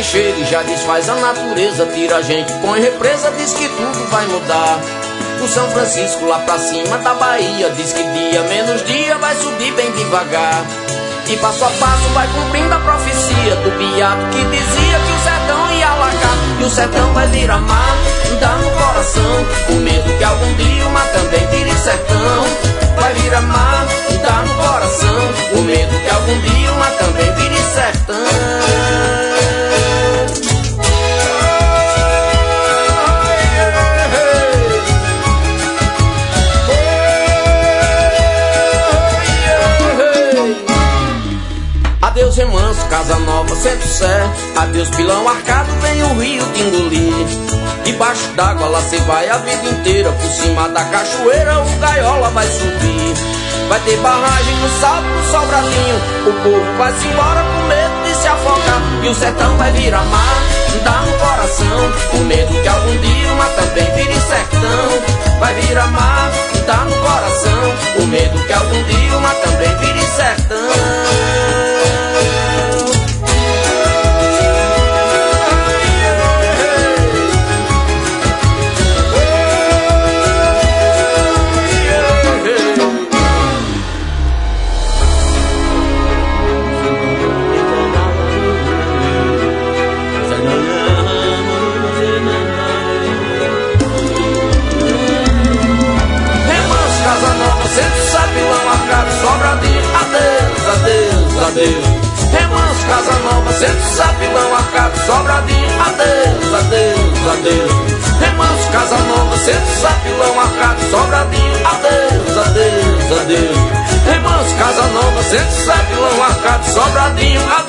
chega e já desfaz a natureza, tira a gente, põe represa, diz que tudo vai mudar. O São Francisco lá pra cima da Bahia diz que dia menos dia vai subir bem devagar. E passo a passo vai cumprindo a profecia do beato que dizia que o sertão ia alagar. E o sertão vai virar mar, dá no coração o medo que algum dia o mar também vire sertão. Vai virar mar, dá no coração o medo que algum dia o mar também vire sertão. Adeus remanso, casa nova, Centro-Sé. Adeus pilão arcado, vem o rio te engolir. Debaixo d'água lá cê vai a vida inteira. Por cima da cachoeira o gaiola vai subir. Vai ter barragem no Salto, no Sobradinho. O povo vai se embora com medo de se afogar. E o sertão vai virar mar, dá no coração o medo que algum dia o mar também vire sertão. Vai virar mar, dá no coração o medo que algum dia o mar também vire sertão. Sobradinho, adeus, adeus, adeus. Remanso, casa nova, Centro-Sé, pilão arcado, Sobradinho, adeus, adeus, adeus. Remanso, casa nova, Centro-Sé, pilão arcado, Sobradinho, adeus, adeus, adeus. Remanso, casa nova, Centro-Sé, pilão arcado, Sobradinho, adeus.